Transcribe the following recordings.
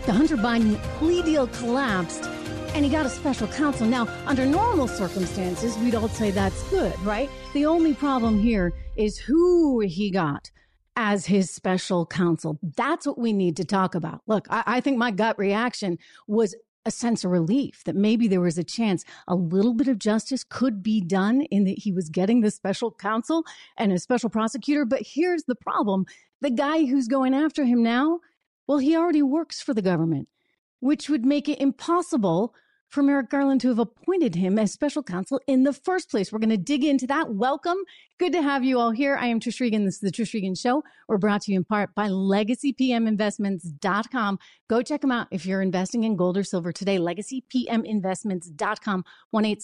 The Hunter Biden plea deal collapsed, and he got a special counsel. Now, under normal circumstances, we'd all say that's good, right? The only problem here is who he got as his special counsel. That's what we need to talk about. Look, I think my gut reaction was a sense of relief that maybe there was a chance a little bit of justice could be done in that he was getting the special counsel and a special prosecutor. But here's the problem. The guy who's going after him now, well, he already works for the government, which would make it impossible for Merrick Garland to have appointed him as special counsel in the first place. We're going to dig into that. Welcome. Good to have you all here. I am Trish Regan. This is the Trish Regan Show. We're brought to you in part by LegacyPMInvestments.com. Go check them out if you're investing in gold or silver today. LegacyPMInvestments.com,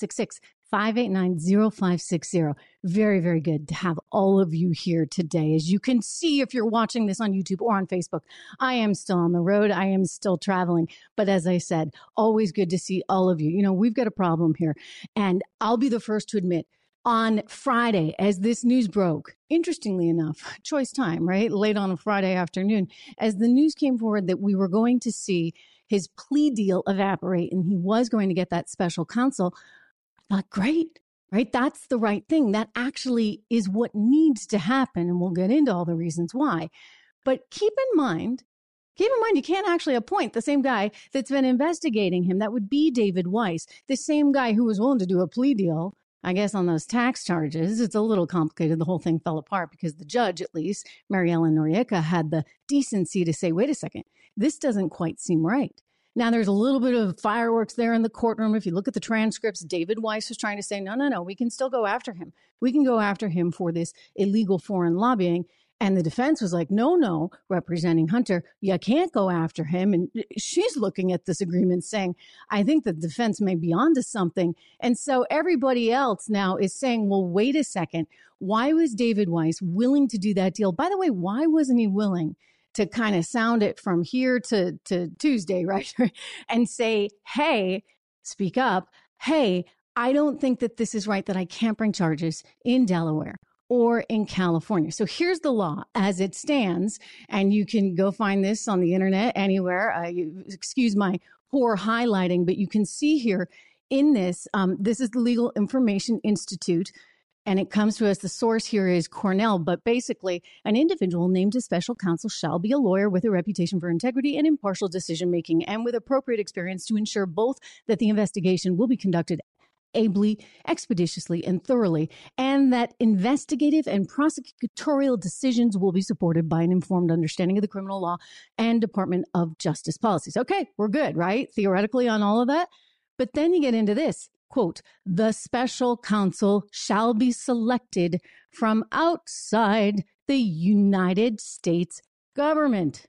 1-866-589-0560. Very, very good to have all of you here today. As you can see, if you're watching this on YouTube or on Facebook, I am still on the road. I am still traveling. But as I said, always good to see all of you. You know, we've got a problem here. And I'll be the first to admit, on Friday, as this news broke, interestingly enough, choice time, right? Late on a Friday afternoon, as the news came forward that we were going to see his plea deal evaporate and he was going to get that special counsel, I thought, great, right? That's the right thing. That actually is what needs to happen. And we'll get into all the reasons why. But keep in mind, you can't actually appoint the same guy that's been investigating him. That would be David Weiss, the same guy who was willing to do a plea deal, I guess, on those tax charges. It's a little complicated. The whole thing fell apart because the judge, at least, Mary Ellen Noriega, had the decency to say, wait a second, this doesn't quite seem right. Now, there's a little bit of fireworks there in the courtroom. If you look at the transcripts, David Weiss was trying to say, no, we can still go after him. We can go after him for this illegal foreign lobbying. And the defense was like, no, representing Hunter, you can't go after him. And she's looking at this agreement saying, I think the defense may be onto something. And so everybody else now is saying, well, wait a second. Why was David Weiss willing to do that deal? By the way, why wasn't he willing to kind of sound it from here to Tuesday, right? And say, hey, speak up. Hey, I don't think that this is right, that I can't bring charges in Delaware or in California. So here's the law as it stands, and you can go find this on the internet anywhere. Excuse my poor highlighting, but you can see here in this, this is the Legal Information Institute, and it comes to us, the source here is Cornell, but basically an individual named as special counsel shall be a lawyer with a reputation for integrity and impartial decision-making and with appropriate experience to ensure both that the investigation will be conducted ably, expeditiously, and thoroughly, and that investigative and prosecutorial decisions will be supported by an informed understanding of the criminal law and Department of Justice policies. Okay, we're good, right? Theoretically on all of that. But then you get into this, quote, the special counsel shall be selected from outside the United States government.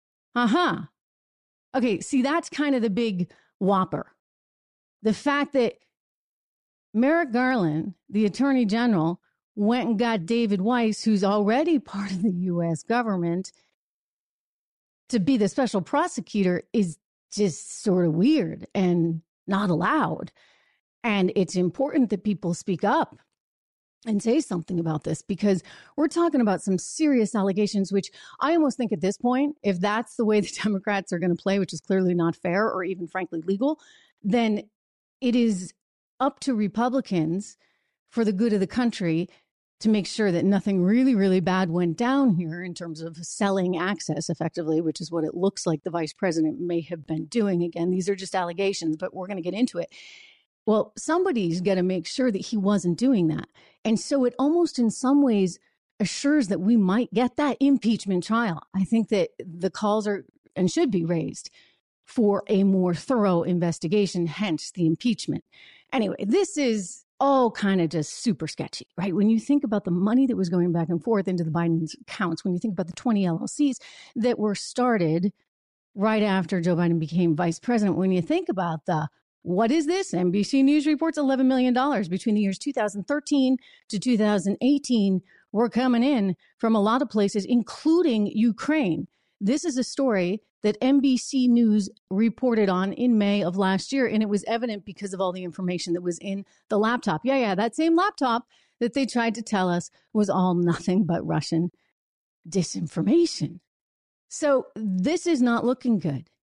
Okay, see, that's kind of the big whopper. The fact that Merrick Garland, the Attorney General, went and got David Weiss, who's already part of the U.S. government, to be the special prosecutor is just sort of weird and not allowed. And it's important that people speak up and say something about this, because we're talking about some serious allegations, which I almost think at this point, if that's the way the Democrats are going to play, which is clearly not fair or even frankly legal, then it is up to Republicans for the good of the country to make sure that nothing really, really bad went down here in terms of selling access effectively, which is what it looks like the vice president may have been doing. Again, these are just allegations, but we're going to get into it. Well, somebody's got to make sure that he wasn't doing that. And so it almost in some ways assures that we might get that impeachment trial. I think that the calls are and should be raised for a more thorough investigation, hence the impeachment. Anyway, this is all kind of just super sketchy, right? When you think about the money that was going back and forth into the Biden accounts, when you think about the 20 LLCs that were started right after Joe Biden became vice president, when you think about what is this? NBC News reports $11 million between the years 2013 to 2018 were coming in from a lot of places, including Ukraine. This is a story that NBC News reported on in May of last year, and it was evident because of all the information that was in the laptop. Yeah, that same laptop that they tried to tell us was all nothing but Russian disinformation. So this is not looking good.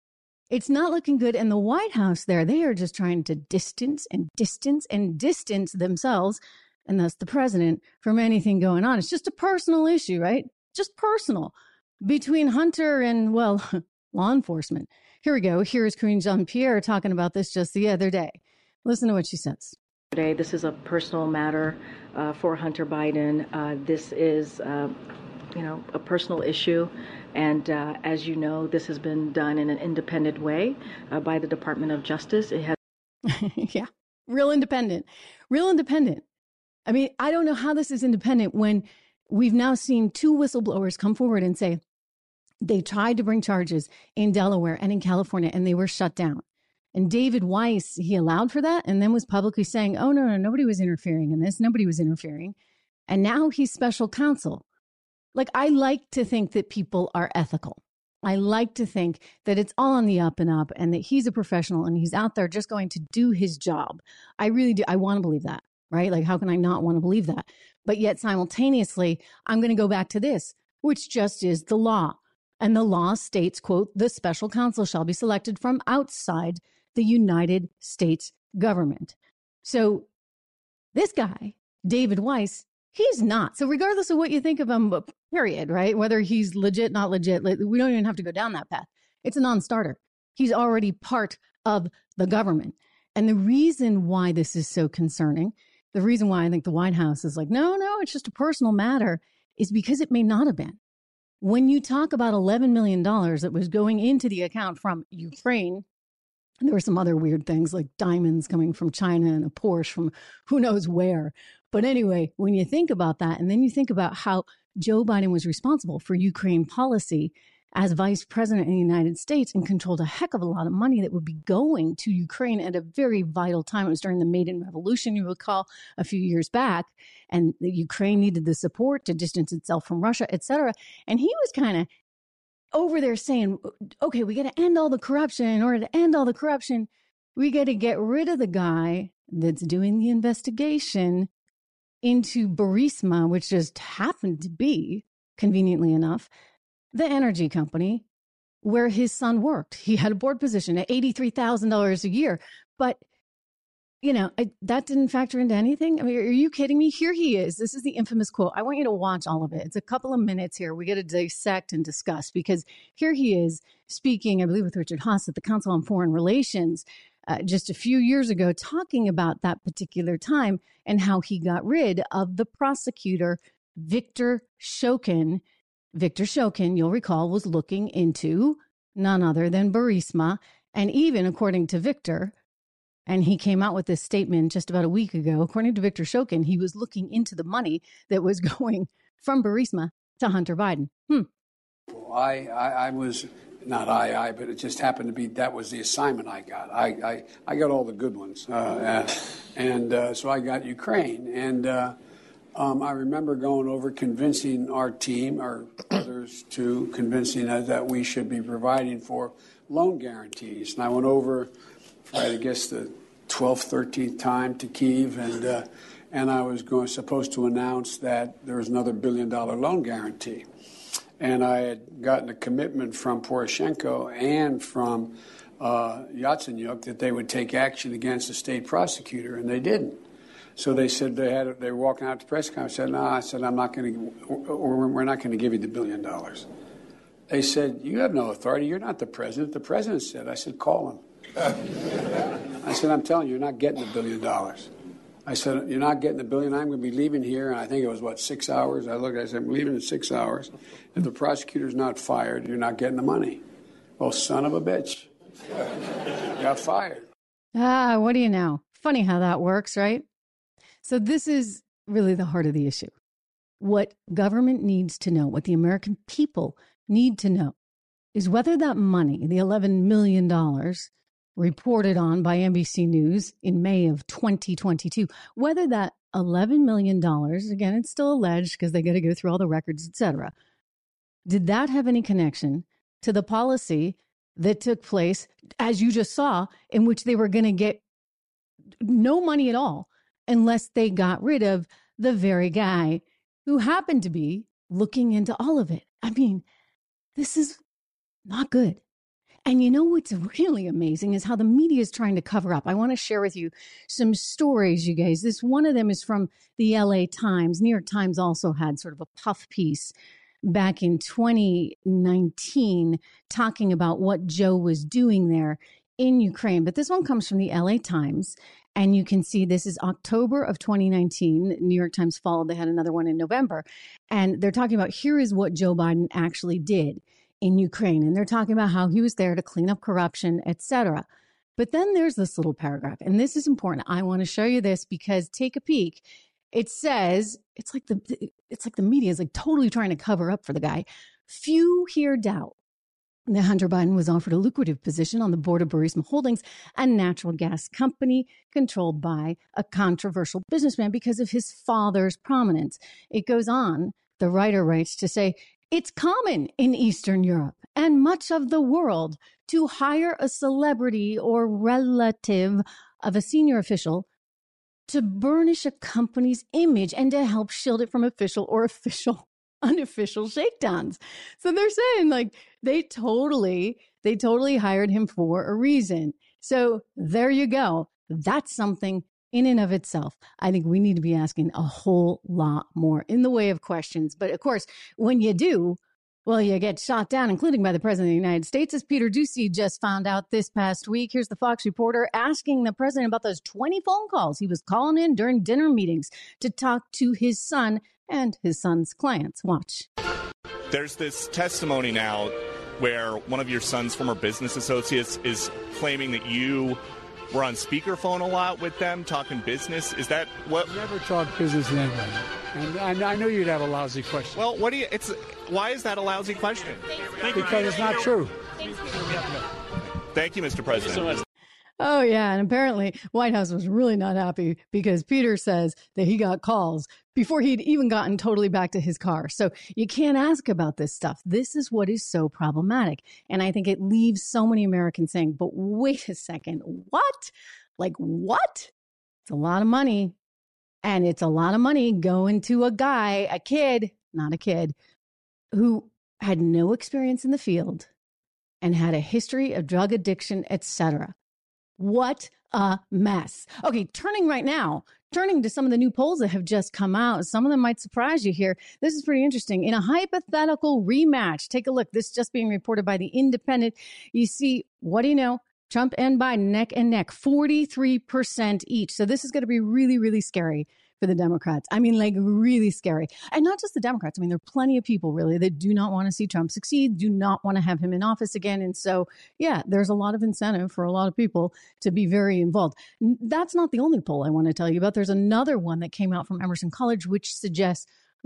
It's not looking good. And the White House there, they are just trying to distance themselves, and thus the president, from anything going on. It's just a personal issue, right? Just personal between Hunter and, well, law enforcement. Here we go. Here is Karine Jean-Pierre talking about this just the other day. Listen to what she says. Today, this is a personal matter for Hunter Biden. This is, a personal issue. And as you know, this has been done in an independent way by the Department of Justice. It has. Yeah, real independent. I mean, I don't know how this is independent when we've now seen two whistleblowers come forward and say they tried to bring charges in Delaware and in California and they were shut down. And David Weiss, he allowed for that and then was publicly saying, oh, no, nobody was interfering in this. Nobody was interfering. And now he's special counsel. Like, I like to think that people are ethical. I like to think that it's all on the up and up and that he's a professional and he's out there just going to do his job. I really do. I want to believe that, right? Like, how can I not want to believe that? But yet simultaneously, I'm going to go back to this, which just is the law. And the law states, quote, the special counsel shall be selected from outside the United States government. So this guy, David Weiss, he's not. So regardless of what you think of him, period, right? Whether he's legit, not legit, we don't even have to go down that path. It's a non-starter. He's already part of the government. And the reason why this is so concerning, the reason why I think the White House is like, no, it's just a personal matter, is because it may not have been. When you talk about $11 million that was going into the account from Ukraine, there were some other weird things like diamonds coming from China and a Porsche from who knows where. But anyway, when you think about that, and then you think about how Joe Biden was responsible for Ukraine policy as vice president in the United States and controlled a heck of a lot of money that would be going to Ukraine at a very vital time. It was during the Maidan Revolution, you recall, a few years back. And the Ukraine needed the support to distance itself from Russia, et cetera. And he was kind of over there saying, okay, we got to end all the corruption. In order to end all the corruption, we got to get rid of the guy that's doing the investigation into Burisma, which just happened to be, conveniently enough, the energy company where his son worked. He had a board position at $83,000 a year. But, that didn't factor into anything. I mean, are you kidding me? Here he is. This is the infamous quote. I want you to watch all of it. It's a couple of minutes here. We got to dissect and discuss because here he is speaking, I believe, with Richard Haass at the Council on Foreign Relations just a few years ago, talking about that particular time and how he got rid of the prosecutor, Victor Shokin. Victor Shokin, you'll recall, was looking into none other than Burisma. And even according to Victor, and he came out with this statement just about a week ago, according to Victor Shokin, he was looking into the money that was going from Burisma to Hunter Biden. I was, not I, but it just happened to be that was the assignment I got. I got all the good ones. So I got Ukraine. And I remember going over convincing our team, or others too, convincing us that we should be providing for loan guarantees. And I went over, I guess, the 12th, 13th time to Kyiv, and I was supposed to announce that there was another $1 billion loan guarantee. And I had gotten a commitment from Poroshenko and from Yatsenyuk that they would take action against the state prosecutor, and they didn't. So they said they were walking out to press conference. I said, no, I'm not going to, we're not going to give you the $1 billion. They said, you have no authority. You're not the president. The president said. I said, call him. I said, I'm telling you, you're not getting the $1 billion. I said, you're not getting the $1 billion. I'm going to be leaving here. And I think it was, 6 hours? I said, I'm leaving in 6 hours. If the prosecutor's not fired, you're not getting the money. Well, son of a bitch. Got fired. What do you know? Funny how that works, right? So this is really the heart of the issue. What government needs to know, what the American people need to know, is whether that money, the $11 million reported on by NBC News in May of 2022, whether that $11 million, again, it's still alleged because they got to go through all the records, et cetera, did that have any connection to the policy that took place, as you just saw, in which they were going to get no money at all unless they got rid of the very guy who happened to be looking into all of it? I mean, this is not good. And you know what's really amazing is how the media is trying to cover up. I want to share with you some stories, you guys. One of them is from the LA Times. New York Times also had sort of a puff piece back in 2019 talking about what Joe was doing there in Ukraine. But this one comes from the LA Times. And you can see this is October of 2019. New York Times followed. They had another one in November. And they're talking about here is what Joe Biden actually did in Ukraine. And they're talking about how he was there to clean up corruption, etc. But then there's this little paragraph. And this is important. I want to show you this because take a peek. It says, it's like the media is like totally trying to cover up for the guy. Few here doubt that Hunter Biden was offered a lucrative position on the board of Burisma Holdings, a natural gas company controlled by a controversial businessman because of his father's prominence. It goes on, the writer writes, to say, it's common in Eastern Europe and much of the world to hire a celebrity or relative of a senior official to burnish a company's image and to help shield it from official or unofficial shakedowns. So they're saying like they totally hired him for a reason. So there you go. That's something in and of itself. I think we need to be asking a whole lot more in the way of questions. But of course, when you do, well, you get shot down, including by the president of the United States, as Peter Doocy just found out this past week. Here's the Fox reporter asking the president about those 20 phone calls he was calling in during dinner meetings to talk to his son and his son's clients. Watch. There's this testimony now where one of your son's former business associates is claiming that you were on speakerphone a lot with them talking business. Is that what? Never talk business with anybody. And I knew you'd have a lousy question. Well, why is that a lousy question? Because it's not true. Thank you, Mr. President. Oh, yeah. And apparently White House was really not happy because Peter says that he got calls before he'd even gotten totally back to his car. So you can't ask about this stuff. This is what is so problematic. And I think it leaves so many Americans saying, but wait a second, what? Like what? It's a lot of money. And it's a lot of money going to a kid, not a kid, who had no experience in the field and had a history of drug addiction, etc. What a mess. Okay, turning to some of the new polls that have just come out. Some of them might surprise you here. This is pretty interesting. In a hypothetical rematch, take a look. This is just being reported by The Independent. You see, what do you know? Trump and Biden neck and neck, 43% each. So this is going to be really, really scary for the Democrats. I mean, like really scary. And not just the Democrats. I mean, there are plenty of people really that do not want to see Trump succeed, do not want to have him in office again. And so, yeah, there's a lot of incentive for a lot of people to be very involved. That's not the only poll I want to tell you about. There's another one that came out from Emerson College, which suggests,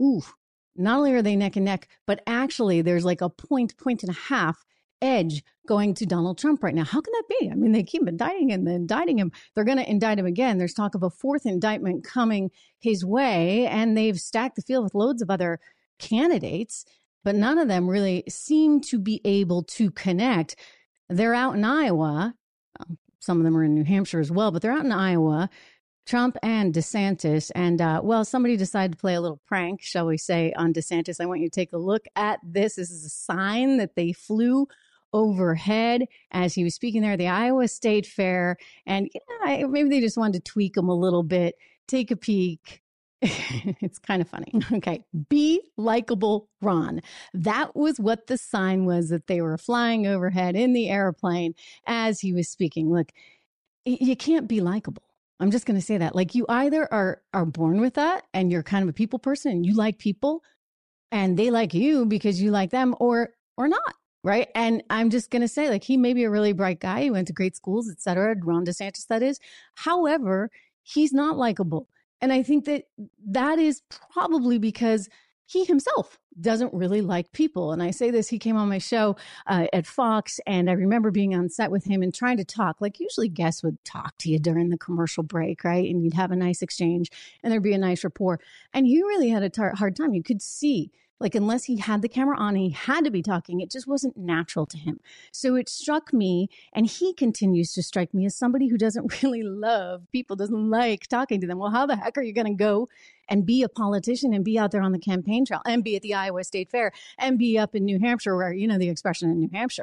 not only are they neck and neck, but actually there's like a point and a half edge going to Donald Trump right now. How can that be? I mean, they keep indicting him. They're going to indict him again. There's talk of a fourth indictment coming his way, and they've stacked the field with loads of other candidates, but none of them really seem to be able to connect. They're out in Iowa. Some of them are in New Hampshire as well, but they're out in Iowa, Trump and DeSantis. And, somebody decided to play a little prank, shall we say, on DeSantis. I want you to take a look at this. This is a sign that they flew overhead as he was speaking there at the Iowa State Fair. And maybe they just wanted to tweak him a little bit. Take a peek. It's kind of funny. Okay. Be likable, Ron. That was what the sign was that they were flying overhead in the airplane as he was speaking. Look, you can't be likable. I'm just going to say that. Like, you either are born with that and you're kind of a people person and you like people and they like you because you like them, or not. Right. And I'm just going to say, like, he may be a really bright guy. He went to great schools, et cetera. Ron DeSantis, that is. However, he's not likable. And I think that is probably because he himself doesn't really like people. And I say this, he came on my show at Fox, and I remember being on set with him and trying to talk. Like, usually guests would talk to you during the commercial break, right? And you'd have a nice exchange and there'd be a nice rapport. And he really had a hard time. You could see, like, unless he had the camera on, he had to be talking. It just wasn't natural to him. So it struck me, and he continues to strike me as somebody who doesn't really love people, doesn't like talking to them. Well, how the heck are you going to go and be a politician and be out there on the campaign trail and be at the Iowa State Fair and be up in New Hampshire, where, you know, the expression in New Hampshire,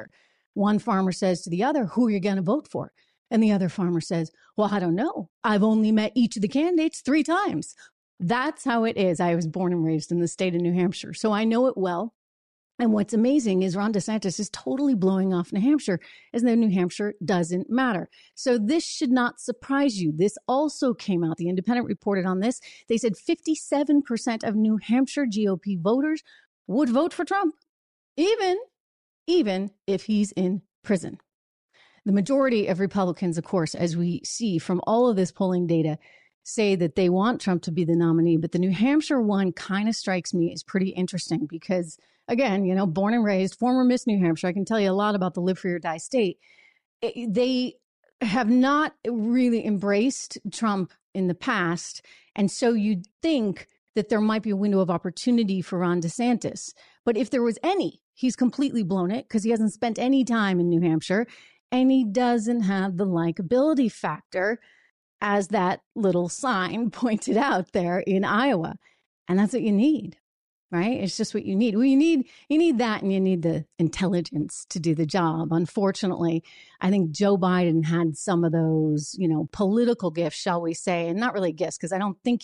One farmer says to the other, who are you going to vote for? And the other farmer says, well, I don't know. I've only met each of the candidates 3 times. That's how it is. I was born and raised in the state of New Hampshire, so I know it well. And what's amazing is Ron DeSantis is totally blowing off New Hampshire as though New Hampshire doesn't matter. So this should not surprise you. This also came out. The Independent reported on this. They said 57% of New Hampshire GOP voters would vote for Trump, even if he's in prison. The majority of Republicans, of course, as we see from all of this polling data, say that they want Trump to be the nominee. But the New Hampshire one kind of strikes me as pretty interesting because, again, you know, born and raised, former Miss New Hampshire, I can tell you a lot about the live free or die state. They have not really embraced Trump in the past. And so you'd think that there might be a window of opportunity for Ron DeSantis. But if there was any, he's completely blown it because he hasn't spent any time in New Hampshire and he doesn't have the likability factor as that little sign pointed out there in Iowa. And that's what you need, right? It's just what you need. Well, you need that, and you need the intelligence to do the job. Unfortunately, I think Joe Biden had some of those, you know, political gifts, shall we say, and not really gifts, because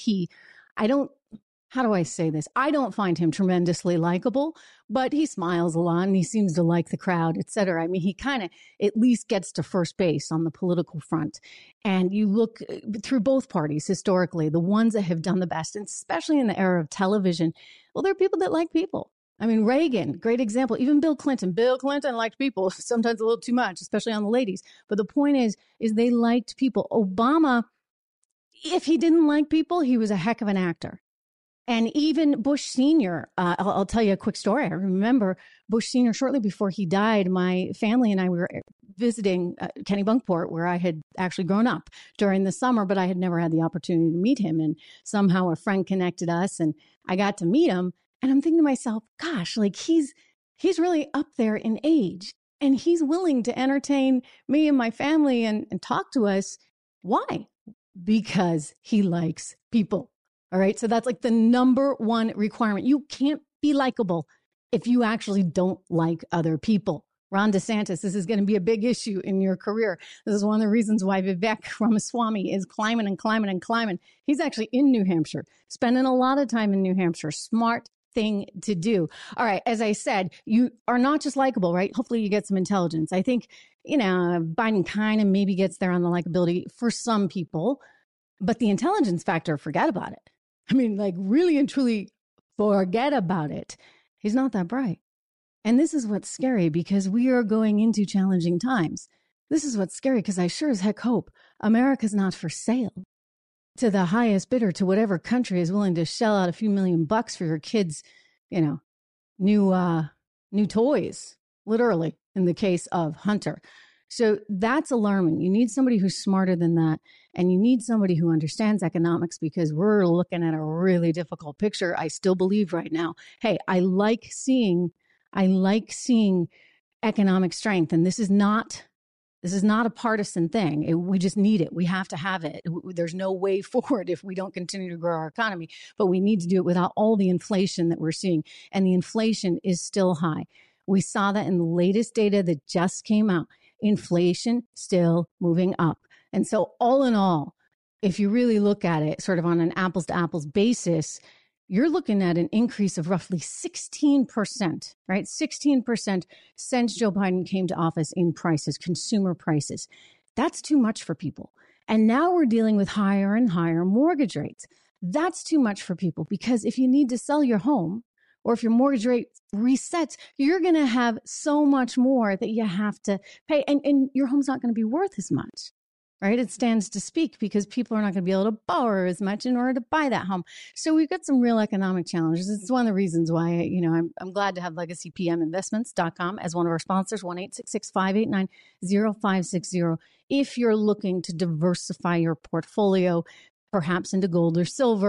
how do I say this? I don't find him tremendously likable, but he smiles a lot and he seems to like the crowd, et cetera. I mean, he kind of at least gets to first base on the political front. And you look through both parties historically, the ones that have done the best, and especially in the era of television, well, there are people that like people. I mean, Reagan, great example. Even Bill Clinton. Bill Clinton liked people, sometimes a little too much, especially on the ladies. But the point is they liked people. Obama, if he didn't like people, he was a heck of an actor. And even Bush Sr., I'll tell you a quick story. I remember Bush Sr., shortly before he died, my family and I were visiting Kennebunkport, where I had actually grown up during the summer, but I had never had the opportunity to meet him. And somehow a friend connected us and I got to meet him. And I'm thinking to myself, gosh, like he's really up there in age and he's willing to entertain me and my family and talk to us. Why? Because he likes people. All right. So that's like the number one requirement. You can't be likable if you actually don't like other people. Ron DeSantis, this is going to be a big issue in your career. This is one of the reasons why Vivek Ramaswamy is climbing and climbing and climbing. He's actually in New Hampshire, spending a lot of time in New Hampshire. Smart thing to do. All right. As I said, you are not just likable, right? Hopefully you get some intelligence. I think, you know, Biden kind of maybe gets there on the likability for some people, but the intelligence factor, forget about it. I mean, like really and truly forget about it. He's not that bright. And this is what's scary because we are going into challenging times. This is what's scary because I sure as heck hope America's not for sale to the highest bidder, to whatever country is willing to shell out a few $1,000,000 for your kids, you know, new toys, literally, in the case of Hunter. So that's alarming. You need somebody who's smarter than that. And you need somebody who understands economics because we're looking at a really difficult picture. I still believe right now, hey, I like seeing economic strength. And this is not a partisan thing. We just need it. We have to have it. There's no way forward if we don't continue to grow our economy, but we need to do it without all the inflation that we're seeing. And the inflation is still high. We saw that in the latest data that just came out. Inflation still moving up. And so all in all, if you really look at it sort of on an apples to apples basis, you're looking at an increase of roughly 16%, right? 16% since Joe Biden came to office in prices, consumer prices. That's too much for people. And now we're dealing with higher and higher mortgage rates. That's too much for people because if you need to sell your home, or if your mortgage rate resets, you're going to have so much more that you have to pay. And your home's not going to be worth as much, right? It stands to speak because people are not going to be able to borrow as much in order to buy that home. So we've got some real economic challenges. It's one of the reasons why, you know, I'm glad to have LegacyPMInvestments.com as one of our sponsors, 1-866-589-0560. If you're looking to diversify your portfolio, perhaps into gold or silver,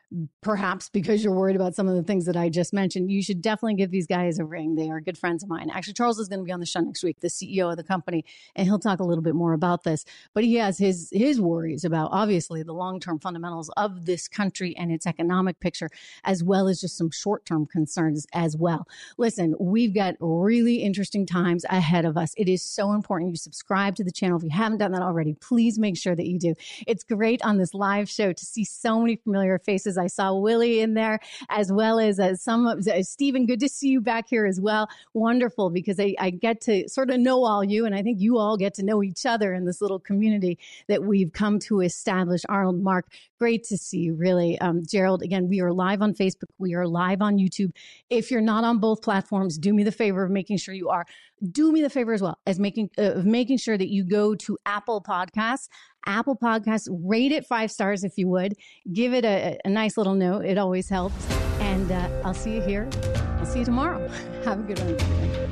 perhaps because you're worried about some of the things that I just mentioned, you should definitely give these guys a ring. They are good friends of mine. Actually, Charles is going to be on the show next week, the CEO of the company, and he'll talk a little bit more about this. But he has his worries about, obviously, the long-term fundamentals of this country and its economic picture, as well as just some short-term concerns as well. Listen, we've got really interesting times ahead of us. It is so important you subscribe to the channel. If you haven't done that already, please make sure that you do. It's great on this live show to see so many familiar faces. I saw Willie in there, as well as Stephen. Good to see you back here as well. Wonderful, because I get to sort of know all you, and I think you all get to know each other in this little community that we've come to establish. Arnold, Mark, great to see you, really. Gerald, again, we are live on Facebook. We are live on YouTube. If you're not on both platforms, do me the favor of making sure you are. Do me the favor as well as making sure that you go to Apple Podcasts. Apple Podcasts, rate it 5 stars if you would. Give it a nice little note. It always helps. And I'll see you here. I'll see you tomorrow. Have a good one.